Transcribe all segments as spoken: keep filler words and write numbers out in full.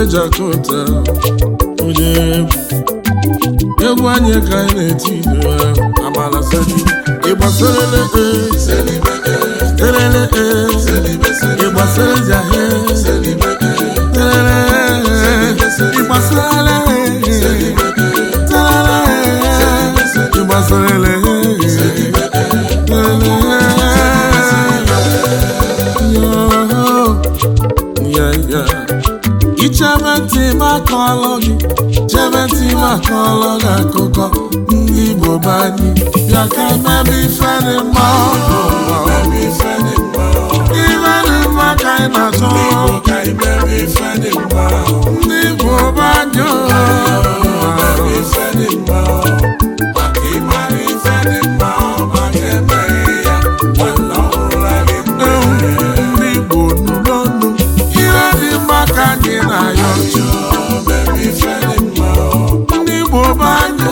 Jakota onye egwu anyị ka anyị na-eti ido amala seli ịgbasarele terele ịgbasara jahe terele ịgbasarele terele ịgbasarele Ichebenti makọlọgị Chebenti makọlọgị akụkọ ndị Igbo banyị bịa ka mebe ife dị mma ife dị mma ka anyị na-achọ ndị Igbo banyị ife dị mma maka ịmara ife dị mma maka emeghị ya nwanne ọhụrụ anyị ndị Igbo n'ụlọnụ ihe dị mma ka anyị na-ayọ ndị Igbo banyị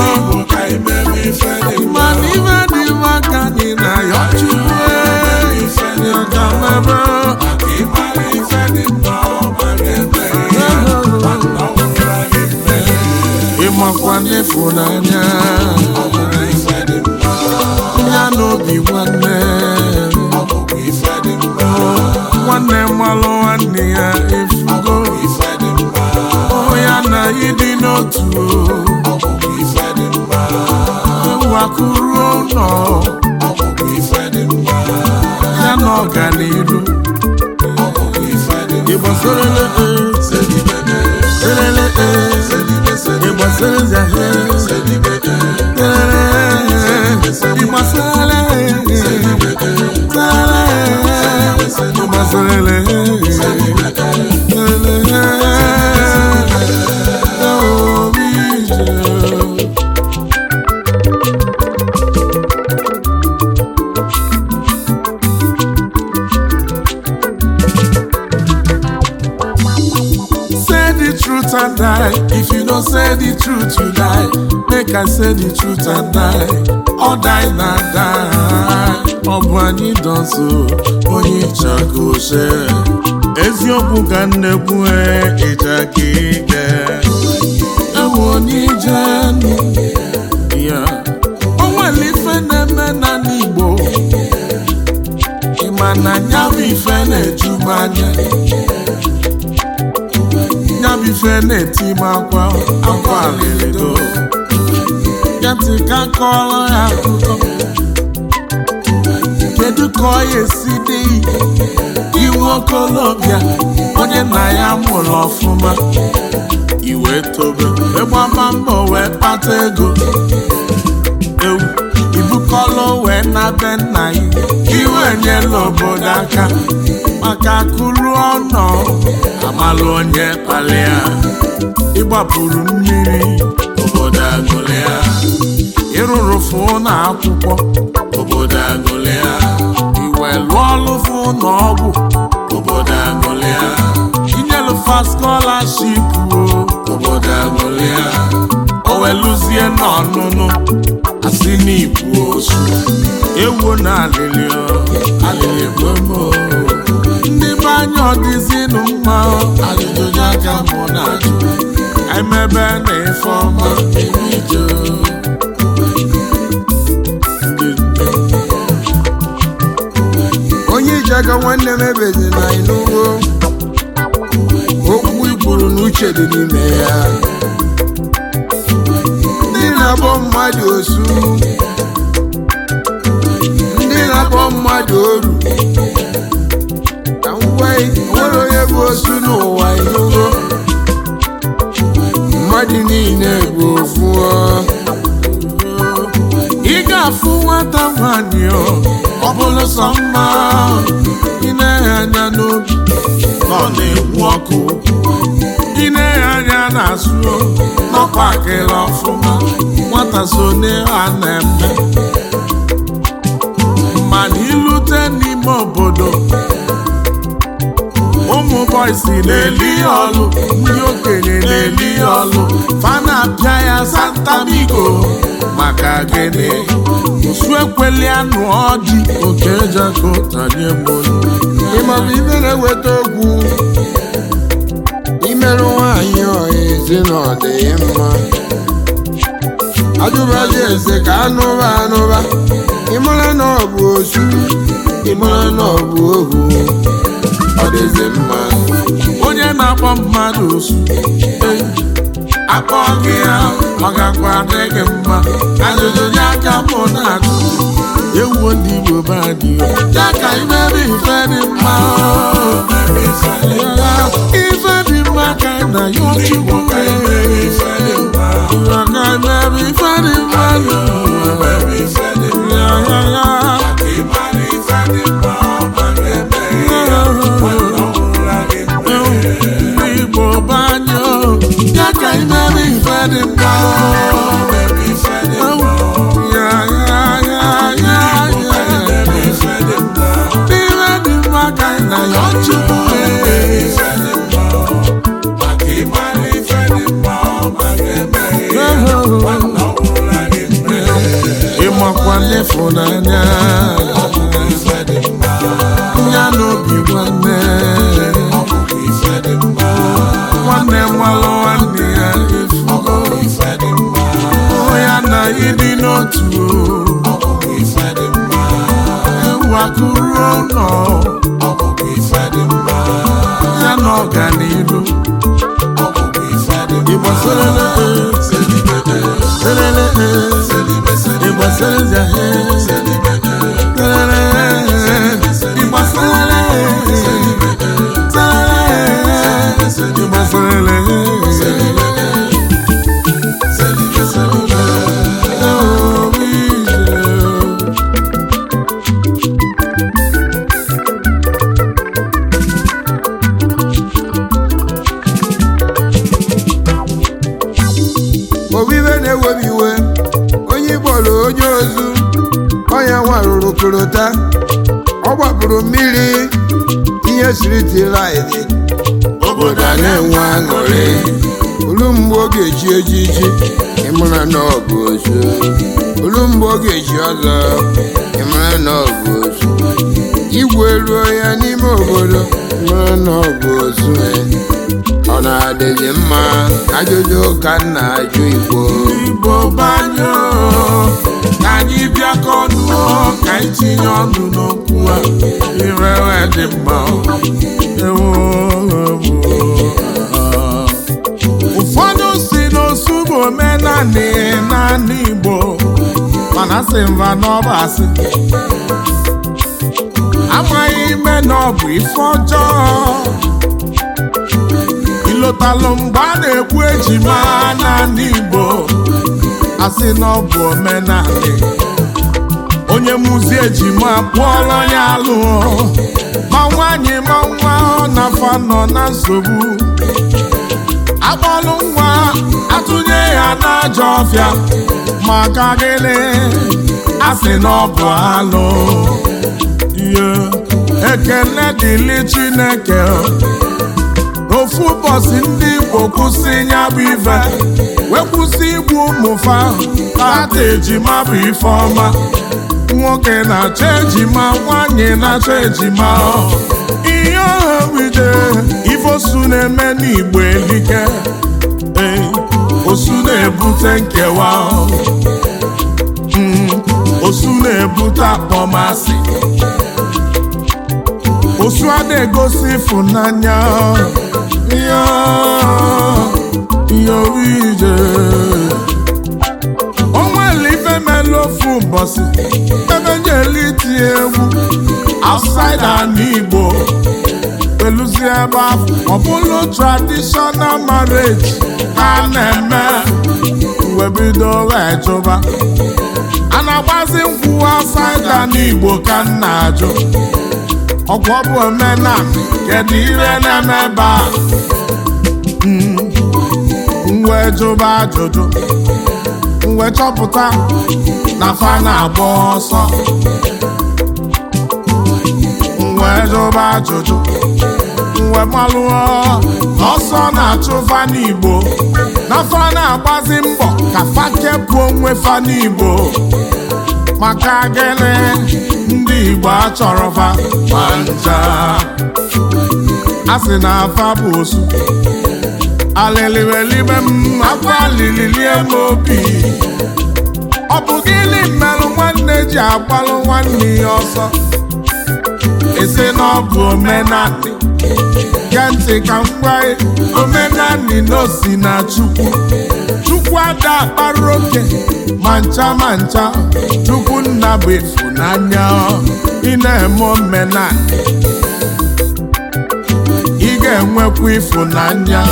mana ife dị mma ka anyị na-ayọ Chukwu ya ka mebe ịmakwa n'ịfụnanya ya n'obi nwanne nwanne mmalụ nwanne ya efugo ya na ịdị n'otu ewakuru ụlọ ya na ọganiru ịgbasarele terele ịgbasara zahe terele ịgbasarele terele and die. If you don't say the truth, you die. Make I say the truth and die. Or die not die. Obani don't so. Onye chako she. Eziobu kanebu e ejakike. Ewoni jani. Yeah. Onwe life neme na nibo. Imana nyabi fene jumanya. Nyabife neti makwa akwa leledo Yanti ka kọlọ ya akụkọ Kedu ka ọ esi dị Iwu okolobịa onye nna ya mụrụ ọfụma Iwe tobe ịgbama mbọ wee kpata ego Ewu ibukọlọ wee na be nna ya Iwe nyela obodo aka maka akụrụ ọnọ amalụ onye kpalịa ịgbapụrụ mmiri obodo agụlịa ịrụrụ fụ na akwụkwọ obodo agụlịa iwe lụọ ọlụ fụ na ọgwụ obodo agụlịa inyelu fa scholarship obodo agụlịa oweluzie n'ọnụnụ asị n'ibu osu ewu na alịlị alịlị gbomo ndị banyị ọdịzinụ mma ajụjụ ya ka mụ na-ajụ emebe na ife ọma erijo onye iji aka nwanne m ebezi na ịnụgo okwu ikwuru n'uche dị n'ime ya ndị na-akpọ mmadụ osu ndị na-akpọ mmadụ oru nwere onye bụ osu n'ụwa ịnụgo mmadụ niile bụ ofu ị ga-afụ nwata nwanyị ọ bụrụ sọ mma ị na-enye anya n'obi ọ na-ekwu ọkụ ị na-enye anya n'azụ n'ọkwa akịla ọfụma nwata so n'ihe na-eme mana ilute n'ime obodo ụmụ bọysi na-eli ọlụ ndị okenye na-eli ọlụ fana apịa ya santamigo maka gịnị osu ekweli anụ ọdị oke Jakota nye mbolu ịmabụ ibe na-eweta okwu imerụ nwaanyị ọha ezi na ọ dị mma ajụbazi eze ka anụba anụba ịmara na ọ bụ osu ịmara na ọ bụ ohu ọ dịzi mma onye na-akpọ mmadụ osu akpọ gị ya ọ gakwa dị gị mma ajụjụ ya aka mụ na-ajụ ewu ndị Igbo be anyị ya ka imere ife dị mma ife dị mma ka na ya Chukwu ka imere ife dị mma ka imere ife dị mma Igbo be anyị ya ka imere ife dị mma ịmakwa n'ịfụnanya ya n'obi nwanne nwanne nwalụ nwanne ya efugo ya na ịdị n'otu ewu akụrụ ụlọ ya na ọganihu Igbo serele serele Igbo serele Igbo serele Igbo serele obibe na-ewebi iwe onye ịkpọrọ onye ozu ọnya nwarụrụ korota ọ gbapụrụ mmiri ihe siri tilaidi obodo a na-enwe aṅụrị olu mgbe ọ ga-eji ejiji ịmara na ọ bụ ozu olu mgbe ọ ga-eji ọzọ ịmara na ọ bụ ozu igwe ruo ya n'ime obodo ịmara na ọ bụ ozu ọ na-adịghị mma ajụjụ ka m na-ajụ Igbo Igbo banyo ka anyị bịakọ ọnụ ka anyị tinye ọnụ n'okwu a irewe dị mma ụfọdụ si n'osu bụ omenanị naanị Igbo mana sị mba n'ọba asị amaghị ime na ọ bụ ife ọjọọ ịlọtalụ mgbe a na-ekwu ejima naanị Igbo asị na ọ bụ omenanị onye mụzi ejima kpụọrọ ya alụ ma nwaanyị ma nwa ọ na-afa nọ na nsogbu akpọlụ nwa atụnye ya n'ajọ ọfịa maka gịnị asị na ọ bụ alụ ihe ekele dịlị Chineke ofu ụbọchị ndị Igbo kwụsị ya bụ ife wee kwụsị igbu ụmụfa tata ejima bụ ife ọma nwoke na-achọ ejima nwanyị na-achọ ejima ihe ọha wide ife osu na-eme n'Igbo elike osu na-ebute nkewa osu na-ebute akpọmasị osu a na-egosi ịfụnanya ihe ije o nwere ife mere ofu ụbọchị ebe njeli tie egwu outside n'Igbo eluzi ebe afọ ọ bụrụ traditional marriage ha na-eme wee bido wee jụba a na-agbazi nkwụ outside n'Igbo ka m na-ajụ ọgwụ ọ bụ omenala kedu ihe na-eme ebe a mwe jụba ajụjụ mwe chọpụta na fa na-agba ọsọ mwe jụba ajụjụ mwe malụọ ọsọ na-achụ fa n'Igbo na fa na-agbazi mbọ ka fa kepụ onwe fa n'Igbo maka gịnị ndị Igbo achọrọ fa ma ncha a sị na afa bụ osu alịlịwelibe m akwa alịlịlie m obi ọ bụ gịnị merụ nwanne ji agbalụ nwanne ya ọsọ ese na ọ bụ omenanị gee ntị ka m gwa gị omenanị na osi na Chukwu Chukwu ada akpara oke ma ncha ma ncha Chukwu nna bụ ịfụnanya ị na-eme omenanị ị ga-enwekwa ịfụnanya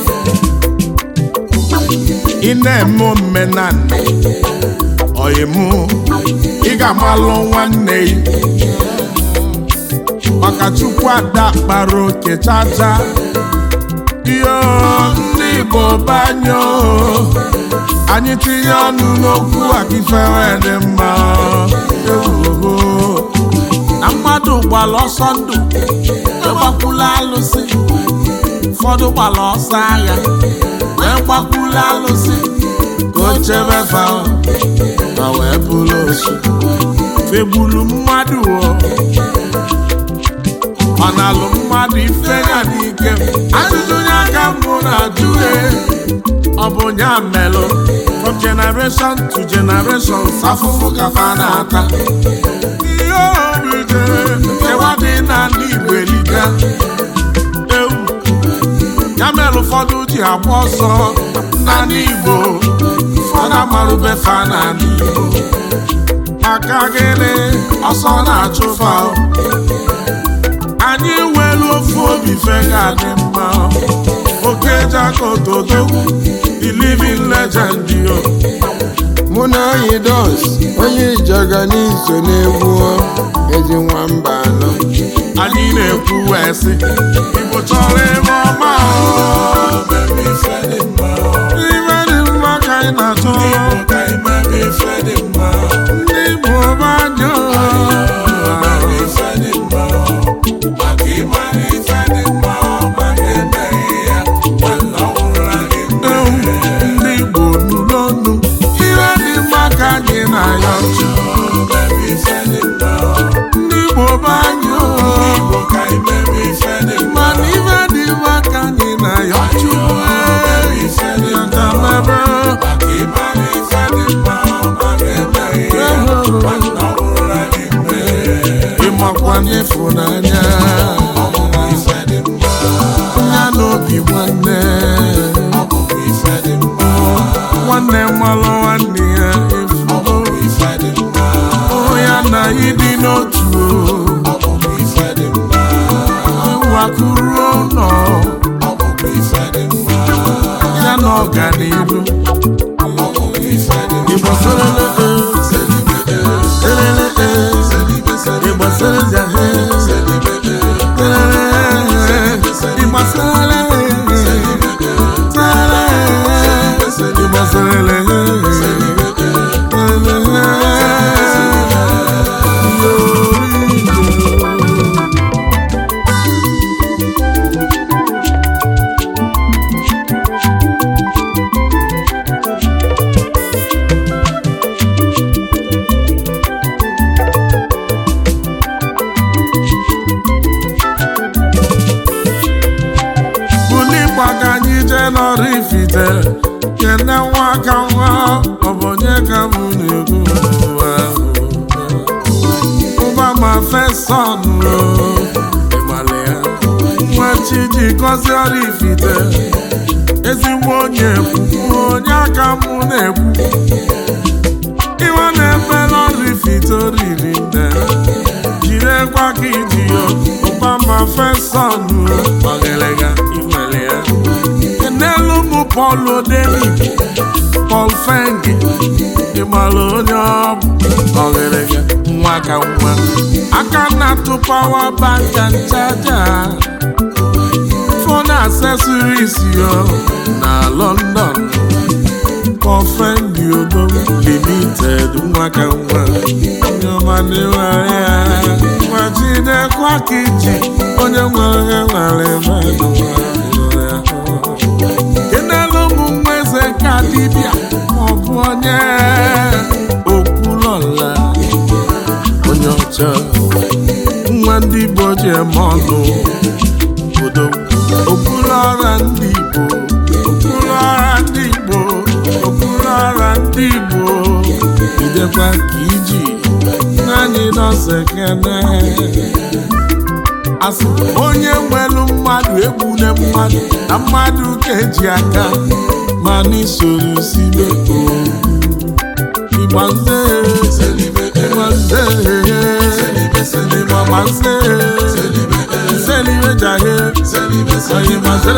ị na-eme omenanị ọyịmụ ị ga-amalụ nwanne gị maka Chukwu ada kpara oke chacha iyo ndị Igbo banyo anyị tinye ọnụ n'okwu akifere dị mma na mmadụ gbara ọsọ ndụ gbakwula alụsị ụfọdụ gbara ọsọ agha wee gbakwula alụsị ka o chebe fa ma wee bụrụ osu fegburu mmadụ ọ na-alụ mmadụ ife ya n'ike ajụjụ onye aka mbụ na-ajụ ọ bụ nya melụ from generation to generation afụfụ kafa na-ata ihe obi jere nkewa dị n'ala Igbo eliga ewu ya mere ụfọdụ ji agba ọsọ n'ala Igbo ụfọdụ amarụbe fa n'ala Igbo maka gịnị ọsọ na-achụfa anyị nwere ofu obi fega dị mma oke jakotodo the living legend yo mụ na anyị dos onye Ijaga n'iso na-egwu ezi nwamba anọ anyị na-ekwu wee sị Igbo chọrọ ebe ọma ife dị mma ka anyị na-achọ ndị Igbo banyo ndị Igbo n'ụlọnụ ihe dị mma ka anyị na-ayọ ndị Igbo banyo mana ihe dị mma ka anyị na-ayọ ịmakwa n'ịfụnanya ya n'obi nwanne nwanne mmalụ nwanne ya efugo ya na ịdị n'otu wakuru ụlọ ya na ọganihu Igbo sorele Igbo sorele Ifite kene nwa ka nwa ọ bụ onye ka m na-ekwu ụba ma feson ịmale ya nwa chi ji gọzie ọrụ Ifite ezigbo onye ekwu onye aka m na-ekwu iwe na-efe n'ọrụ Ifite oriri nne jirekwa ka iji ya ụba ma feson ọgịlịga imele ya n'elu mụ Paul Odeni Paul Fengi ịmalụ onye ọbụ ọgịrịga nwa ka nwa aka na-atụ pawa banka nchaja phone accessories yo na London Paul Fengi Odo Limited nwa ka nwa nyọmaniwaya nwa jidekwa ka iji onye nwere nwere mmadụ kenelu ụmụ nwa eze ka dibịa maọbụ onye okwulọla onye ọcha nwa ndị Igbo ji eme ọnụ obodo okwulọra ndị Igbo ndị Igbo idekwa ka iji naanị nọsekene asị onye nwelu mmadụ egbune mmadụ na mmadụ ka eji aka ma n'isoro sibe Igbanze Igbanze Igbanze Selibe jahe Igbanze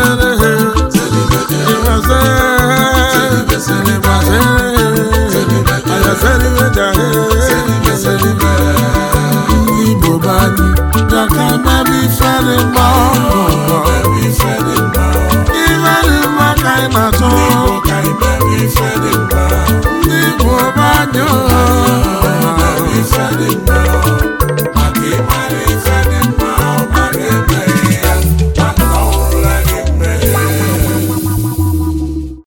Igbanze Igbanze Selibe jahe